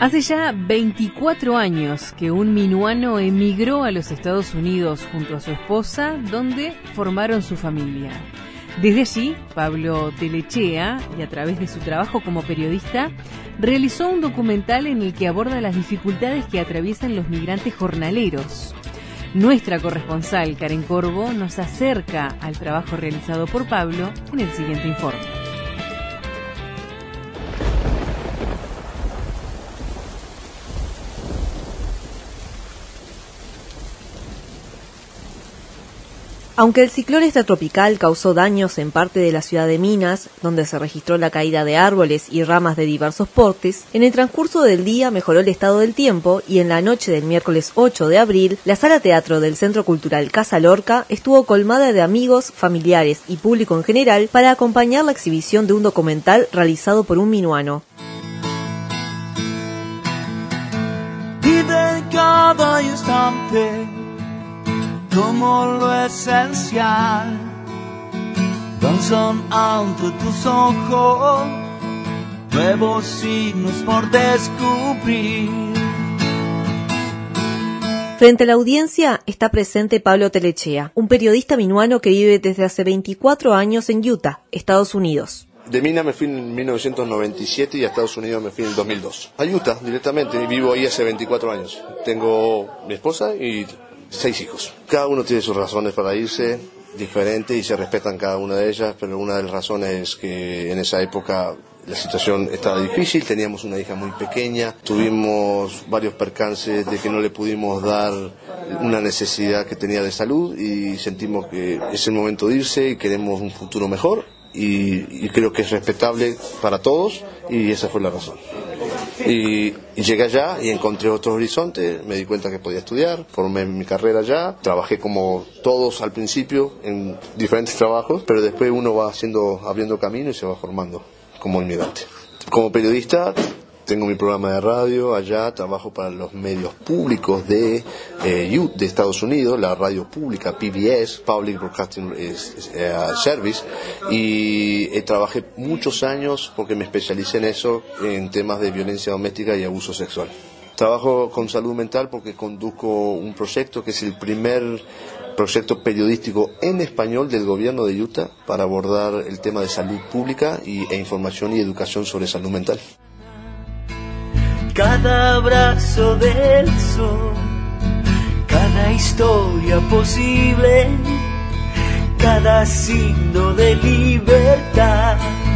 Hace ya 24 años que un minuano emigró a los Estados Unidos junto a su esposa, donde formaron su familia. Desde allí, Pablo Telechea, y a través de su trabajo como periodista, realizó un documental en el que aborda las dificultades que atraviesan los migrantes jornaleros. Nuestra corresponsal, Karen Corvo, nos acerca al trabajo realizado por Pablo en el siguiente informe. Aunque el ciclón extratropical causó daños en parte de la ciudad de Minas, donde se registró la caída de árboles y ramas de diversos portes, en el transcurso del día mejoró el estado del tiempo y en la noche del miércoles 8 de abril, la sala teatro del Centro Cultural Casa Lorca estuvo colmada de amigos, familiares y público en general para acompañar la exhibición de un documental realizado por un minuano. Vive cada instante como lo esencial, danzan ante tus ojos nuevos signos por descubrir. Frente a la audiencia está presente Pablo Telechea, un periodista minuano que vive desde hace 24 años en Utah, Estados Unidos. De Minas me fui en 1997 y a Estados Unidos me fui en el 2002. A Utah directamente, vivo ahí hace 24 años. Tengo mi esposa y 6 hijos. Cada uno tiene sus razones para irse, diferentes, y se respetan cada una de ellas, pero una de las razones es que en esa época la situación estaba difícil, teníamos una hija muy pequeña, tuvimos varios percances de que no le pudimos dar una necesidad que tenía de salud y sentimos que es el momento de irse y queremos un futuro mejor y creo que es respetable para todos y esa fue la razón. Y llegué allá y encontré otro horizonte, me di cuenta que podía estudiar, formé mi carrera allá, trabajé como todos al principio en diferentes trabajos, pero después uno va abriendo camino y se va formando como inmigrante. Como periodista tengo mi programa de radio allá, trabajo para los medios públicos de Estados Unidos, la radio pública PBS, Public Broadcasting Service, y trabajé muchos años porque me especialicé en eso, en temas de violencia doméstica y abuso sexual. Trabajo con salud mental porque conduzco un proyecto que es el primer proyecto periodístico en español del gobierno de Utah para abordar el tema de salud pública e información y educación sobre salud mental. Cada abrazo del sol, cada historia posible, cada signo de libertad.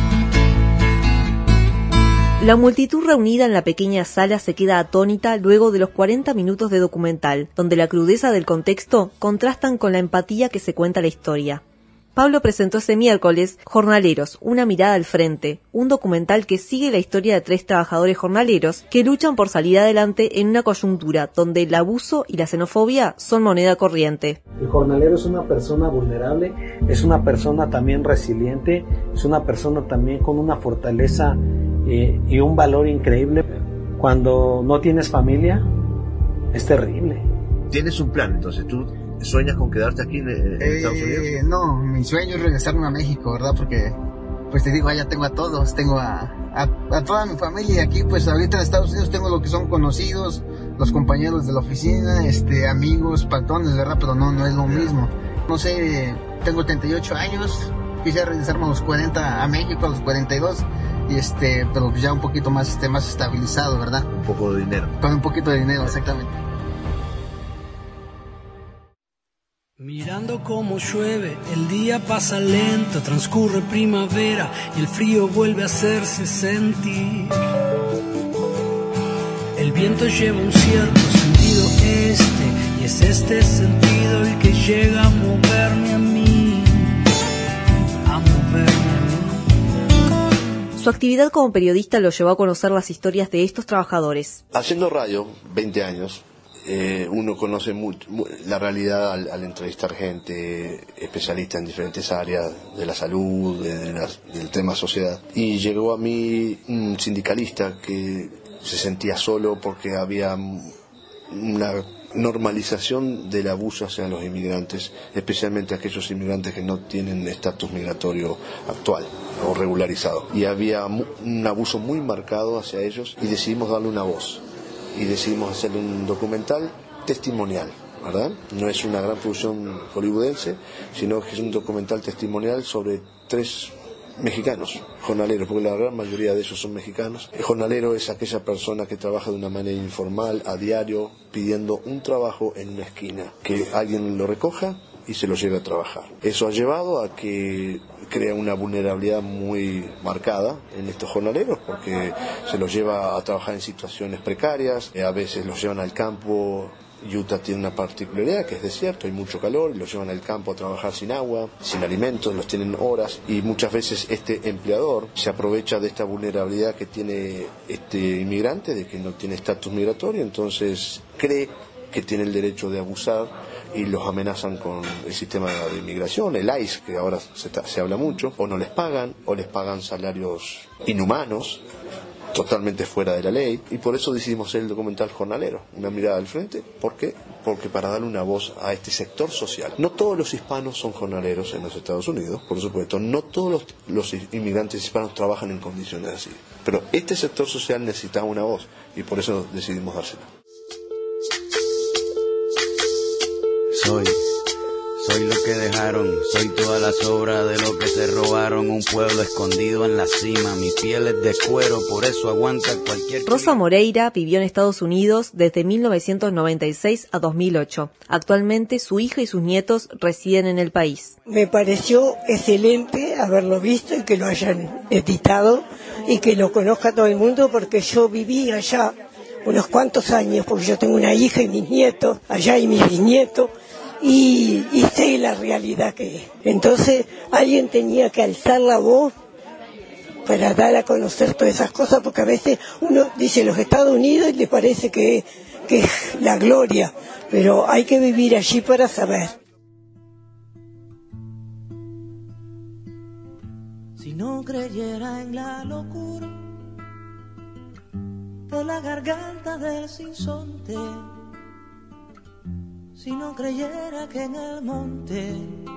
La multitud reunida en la pequeña sala se queda atónita luego de los 40 minutos de documental, donde la crudeza del contexto contrastan con la empatía que se cuenta la historia. Pablo presentó ese miércoles Jornaleros, una mirada al frente, un documental que sigue la historia de 3 trabajadores jornaleros que luchan por salir adelante en una coyuntura donde el abuso y la xenofobia son moneda corriente. El jornalero es una persona vulnerable, es una persona también resiliente, es una persona también con una fortaleza y un valor increíble. Cuando no tienes familia, es terrible. ¿Tienes un plan entonces? ¿Tú sueñas con quedarte aquí en Estados Unidos? No, mi sueño es regresarme a México, ¿verdad? Porque, pues te digo, allá tengo a todos, tengo a toda mi familia aquí, pues ahorita en Estados Unidos tengo lo que son conocidos, los compañeros de la oficina, amigos, patrones, ¿verdad? Pero no es lo mismo. No sé, tengo 38 años, quisiera regresarme a los 40 a México, a los 42, pero ya un poquito más estabilizado, ¿verdad? Un poco de dinero. Con un poquito de dinero, exactamente. Mirando cómo llueve, el día pasa lento, transcurre primavera y el frío vuelve a hacerse sentir. El viento lleva un cierto sentido y es este sentido el que llega a moverme a mí, Su actividad como periodista lo llevó a conocer las historias de estos trabajadores. Haciendo radio, 20 años, uno conoce la realidad al entrevistar gente especialista en diferentes áreas de la salud, del tema sociedad. Y llegó a mí un sindicalista que se sentía solo porque había una normalización del abuso hacia los inmigrantes, especialmente aquellos inmigrantes que no tienen estatus migratorio actual o regularizado. Y había un abuso muy marcado hacia ellos y decidimos darle una voz. Y decidimos hacer un documental testimonial, ¿verdad? No es una gran producción hollywoodense, sino que es un documental testimonial sobre 3 mexicanos, jornaleros, porque la gran mayoría de ellos son mexicanos. El jornalero es aquella persona que trabaja de una manera informal, a diario, pidiendo un trabajo en una esquina, que alguien lo recoja y se lo lleve a trabajar. Eso ha llevado a que crea una vulnerabilidad muy marcada en estos jornaleros, porque se los lleva a trabajar en situaciones precarias, a veces los llevan al campo. Utah tiene una particularidad que es desierto, hay mucho calor, y los llevan al campo a trabajar sin agua, sin alimentos, los tienen horas, y muchas veces este empleador se aprovecha de esta vulnerabilidad que tiene este inmigrante, de que no tiene estatus migratorio, entonces cree que tiene el derecho de abusar y los amenazan con el sistema de inmigración, el ICE, que ahora se habla mucho, o no les pagan, o les pagan salarios inhumanos, totalmente fuera de la ley, y por eso decidimos hacer el documental Jornalero, una mirada al frente. ¿Por qué? Porque para darle una voz a este sector social. No todos los hispanos son jornaleros en los Estados Unidos, por supuesto, no todos los inmigrantes hispanos trabajan en condiciones así, pero este sector social necesitaba una voz, y por eso decidimos dársela. Soy lo que dejaron, soy toda la sobra de lo que se robaron, un pueblo escondido en la cima, mi piel es de cuero, por eso aguanta cualquier... Rosa Moreira vivió en Estados Unidos desde 1996 a 2008. Actualmente su hija y sus nietos residen en el país. Me pareció excelente haberlo visto y que lo hayan editado y que lo conozca todo el mundo, porque yo viví allá unos cuantos años, porque yo tengo una hija y mis nietos allá y mis bisnietos, y sé la realidad que es. Entonces alguien tenía que alzar la voz para dar a conocer todas esas cosas, porque a veces uno dice los Estados Unidos y le parece que es la gloria, pero hay que vivir allí para saber. Si no creyera en la locura de la garganta del sinsonte, si no creyera que en el monte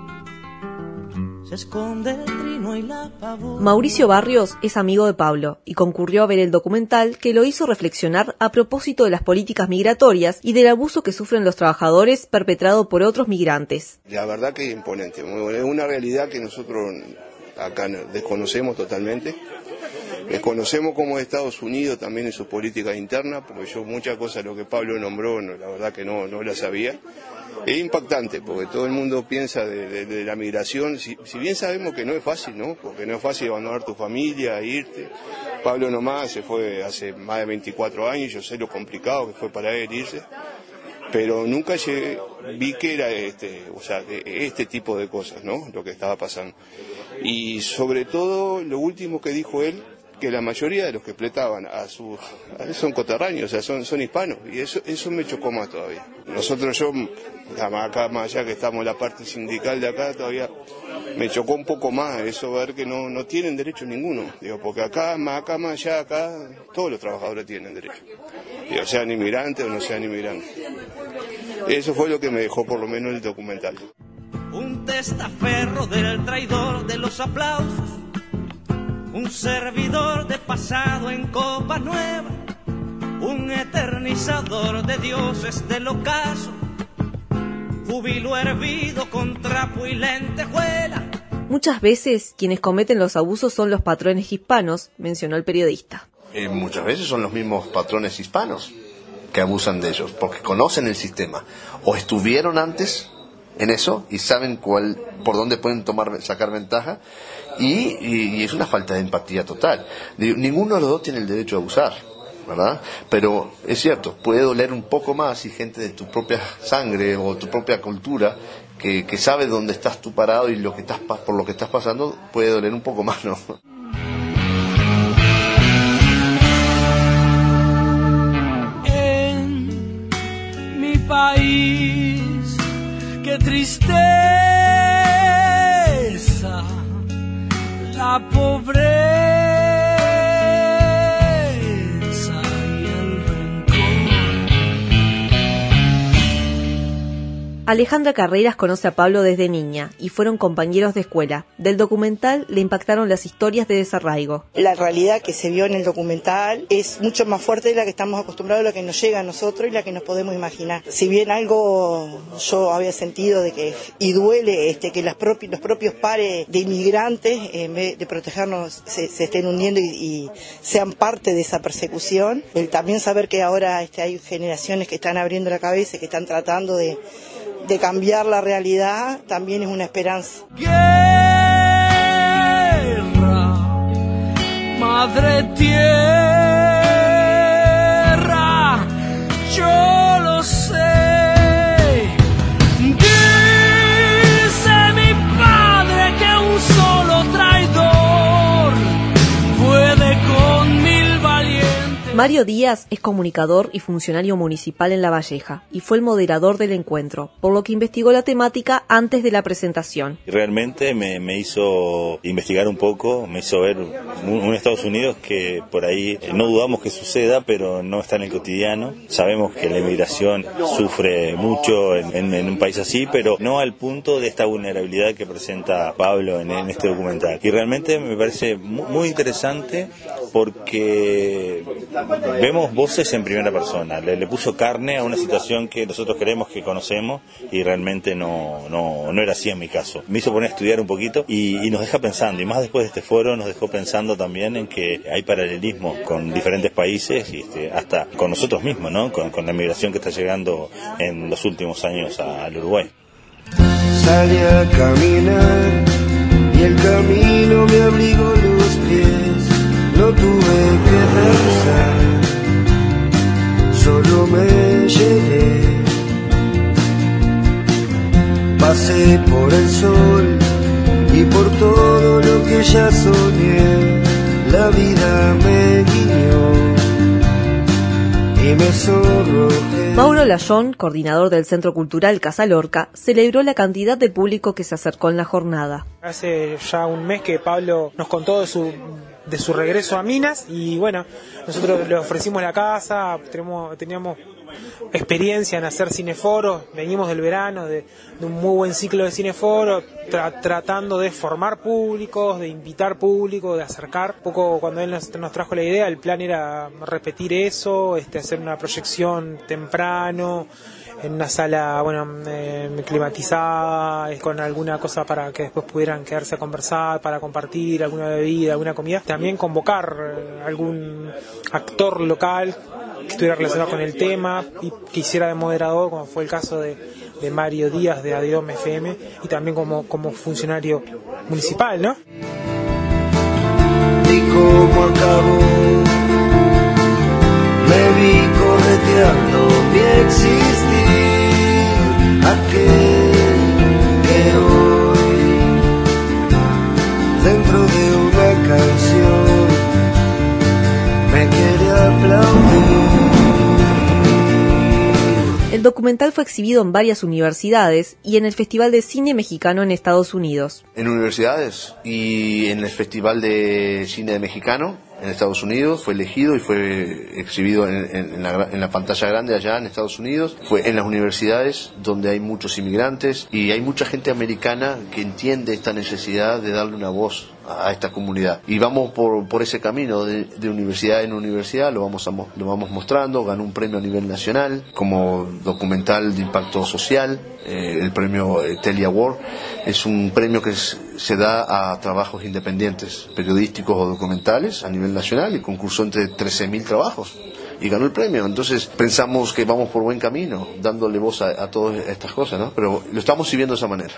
se esconde el trino y la pavura. Mauricio Barrios es amigo de Pablo y concurrió a ver el documental, que lo hizo reflexionar a propósito de las políticas migratorias y del abuso que sufren los trabajadores perpetrado por otros migrantes. La verdad que es imponente, es una realidad que nosotros acá desconocemos totalmente. Desconocemos como Estados Unidos también en sus políticas internas, porque yo muchas cosas lo que Pablo nombró, la verdad que no las sabía. Es impactante, porque todo el mundo piensa de la migración, si bien sabemos que no es fácil, ¿no? Porque no es fácil abandonar tu familia, irte. Pablo nomás se fue hace más de 24 años, yo sé lo complicado que fue para él irse, pero nunca vi que era este tipo de cosas, ¿no? Lo que estaba pasando. Y sobre todo, lo último que dijo él, que la mayoría de los que explotaban son coterráneos, o sea, son hispanos, y eso me chocó más todavía. Nosotros, acá más allá que estamos en la parte sindical de acá, todavía me chocó un poco más eso, ver que no tienen derecho ninguno, porque acá más allá, todos los trabajadores tienen derecho, sean inmigrantes o no sean inmigrantes. Eso fue lo que me dejó por lo menos el documental. Un testaferro del traidor de los aplausos, un servidor de pasado en copa nueva, un eternizador de dioses del ocaso, júbilo hervido con trapo y lentejuela. Muchas veces quienes cometen los abusos son los patrones hispanos, mencionó el periodista. Muchas veces son los mismos patrones hispanos que abusan de ellos, porque conocen el sistema, o estuvieron antes en eso y saben por dónde pueden sacar ventaja, y es una falta de empatía total. Ninguno de los dos tiene el derecho a abusar, ¿verdad? Pero es cierto, puede doler un poco más si gente de tu propia sangre o tu propia cultura que sabe dónde estás tú parado y por lo que estás pasando, puede doler un poco más, ¿no? En mi país, qué tristeza, la pobreza y el rencor. Alejandra Carreras conoce a Pablo desde niña y fueron compañeros de escuela. Del documental le impactaron las historias de desarraigo. La realidad que se vio en el documental es mucho más fuerte de la que estamos acostumbrados, la que nos llega a nosotros y la que nos podemos imaginar. Si bien algo yo había sentido de que, y duele, que los propios pares de inmigrantes, en vez de protegernos, se estén hundiendo y sean parte de esa persecución. El también saber que ahora hay generaciones que están abriendo la cabeza y que están tratando de cambiar la realidad, también es una esperanza. Guerra, madre tierra, yo lo sé. Dice mi padre que un solo traidor puede con 1000 valientes. Mario Díaz es comunicador y funcionario municipal en La Valleja y fue el moderador del encuentro, por lo que investigó la temática antes de la presentación. Realmente me hizo investigar un poco, me hizo ver un Estados Unidos que por ahí no dudamos que suceda, pero no está en el cotidiano. Sabemos que la inmigración sufre mucho en un país así, pero no al punto de esta vulnerabilidad que presenta Pablo en este documental. Y realmente me parece muy interesante porque vemos voces en primera persona, le puso carne a una situación que nosotros creemos que conocemos y realmente no era así en mi caso. Me hizo poner a estudiar un poquito y nos deja pensando, y más después de este foro nos dejó pensando también en que hay paralelismos con diferentes países y hasta con nosotros mismos, ¿no? Con la migración que está llegando en los últimos años al Uruguay. Salí a caminar y el camino me abrigó los pies, no tuve que pensar, solo me llevé. Pasé por el sol y por todo lo que ya soñé, la vida me guió y me sonrojé. Mauro Layón, coordinador del Centro Cultural Casa Lorca, celebró la cantidad de público que se acercó en la jornada. Hace ya un mes que Pablo nos contó de su regreso a Minas y bueno, nosotros le ofrecimos la casa, teníamos experiencia en hacer cineforos, venimos del verano de un muy buen ciclo de cineforos, tratando de formar públicos, de invitar público, de acercar. Un poco cuando él nos trajo la idea, el plan era repetir eso, hacer una proyección temprano, en una sala climatizada, con alguna cosa para que después pudieran quedarse a conversar, para compartir alguna bebida, alguna comida. También convocar algún actor local que estuviera relacionado con el tema y que hiciera de moderador, como fue el caso de Mario Díaz de ADIOM FM, y también como funcionario municipal, ¿no? Y como acabó, me vi correteando mi existir, aquel que hoy, dentro de una canción, me quiere aplaudir. El documental fue exhibido en varias universidades y en el Festival de Cine Mexicano en Estados Unidos. En universidades y en el Festival de Cine Mexicano en Estados Unidos, fue elegido y fue exhibido en la pantalla grande allá en Estados Unidos. Fue en las universidades donde hay muchos inmigrantes y hay mucha gente americana que entiende esta necesidad de darle una voz a esta comunidad. Y vamos por ese camino de universidad en universidad, lo vamos mostrando. Ganó un premio a nivel nacional como documental de impacto social, el premio Telly Award. Es un premio que se da a trabajos independientes, periodísticos o documentales a nivel nacional, y concursó entre 13.000 trabajos y ganó el premio. Entonces pensamos que vamos por buen camino, dándole voz a todas estas cosas, ¿no? Pero lo estamos viviendo de esa manera.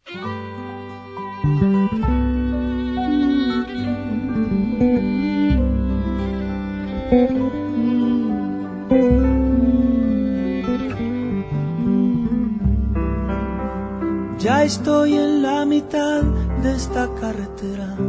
Ya estoy en la mitad de esta carretera.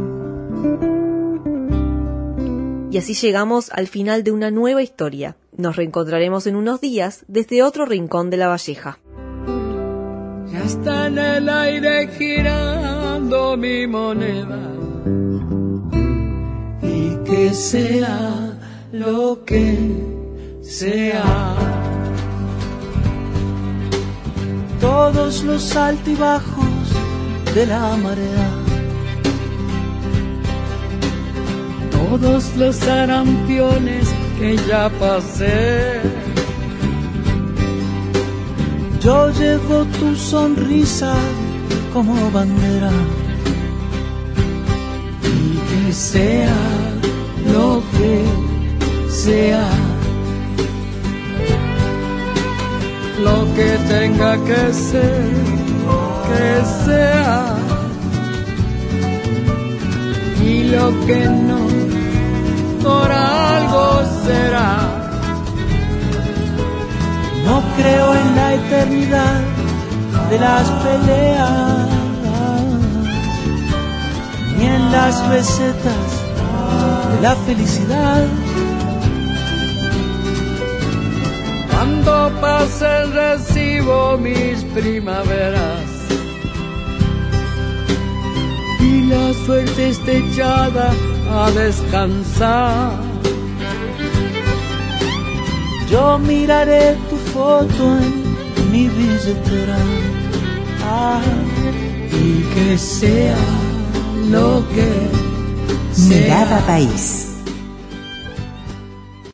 Y así llegamos al final de una nueva historia. Nos reencontraremos en unos días desde otro rincón de La Valleja. Ya está en el aire girando mi moneda, y que sea lo que sea. Todo todos los altibajos de la marea, todos los sarampiones que ya pasé. Yo llevo tu sonrisa como bandera, y que sea lo que sea, lo que tenga que ser, que sea, y lo que no, por algo será. No creo en la eternidad de las peleas, ni en las recetas de la felicidad. Cuando pase recibo mis primaveras y la suerte esté echada a descansar. Yo miraré tu foto en mi billetera, y que sea lo que sea. Mirada País.